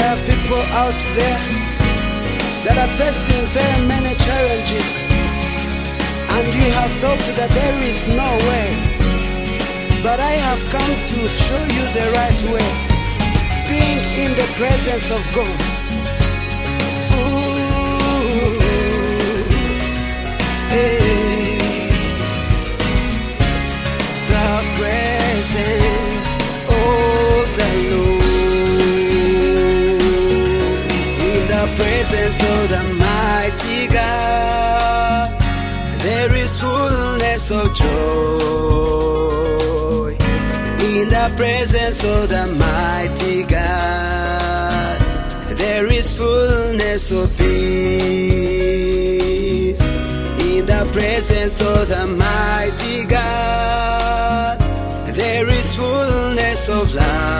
are people out there that are facing very many challenges, and you have thought that there is no way, but I have come to show you the right way, being in the presence of God. Ooh, hey. The presence of the Lord, in the presence of the mighty God, there is fullness of joy. In the presence of the mighty God, there is fullness of peace. In the presence of the mighty God, there is fullness of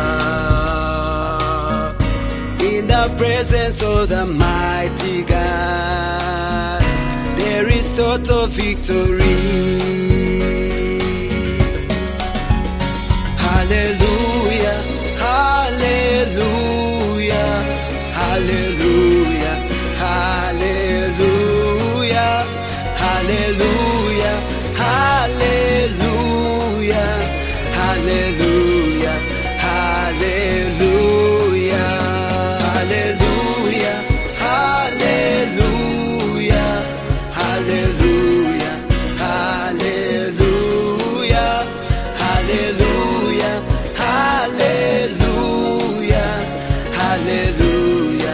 love. In the presence of the mighty God, there is total victory. Hallelujah, hallelujah, hallelujah, hallelujah, hallelujah, hallelujah, hallelujah, hallelujah, hallelujah, hallelujah, hallelujah, hallelujah, hallelujah, hallelujah, hallelujah,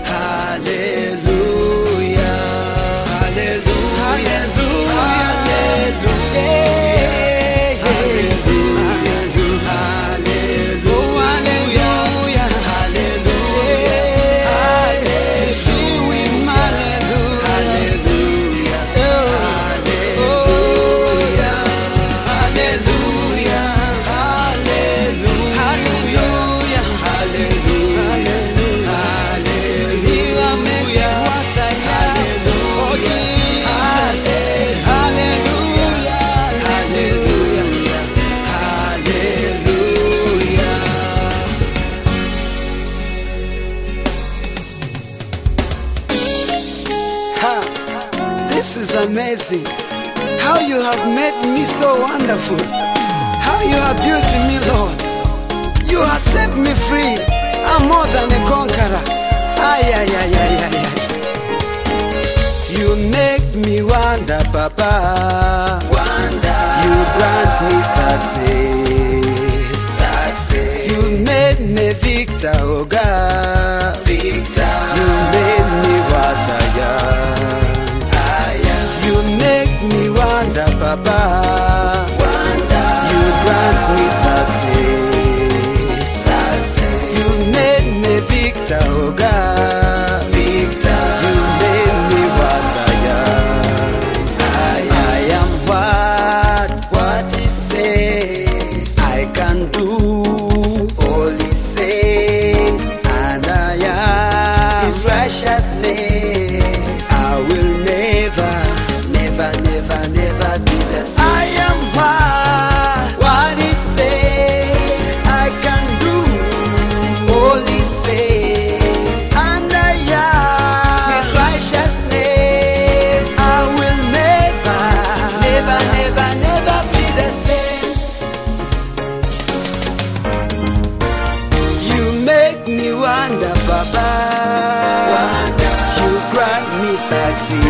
hallelujah, This is amazing, how you have made me so wonderful, how you have built me, Lord. You have set me free. I'm more than a conqueror. Ay, ay, ay, ay, ay, ay. You make me wonder, Papa. Wonder. You grant me success. Success. You made me victor, oh God. Victor. You made me what I am. You make me wonder, Papa. Wonder. You grant me success. Success. You made me victor, oh God. Victor. You made me what I am. I am what He says I can do. All He says, and I am His righteousness. I will never be the same. I am what He says I can do. All He says, and I am His righteousness. I will never be the same. You make me wonder, Papa. Wonder. You grant me success.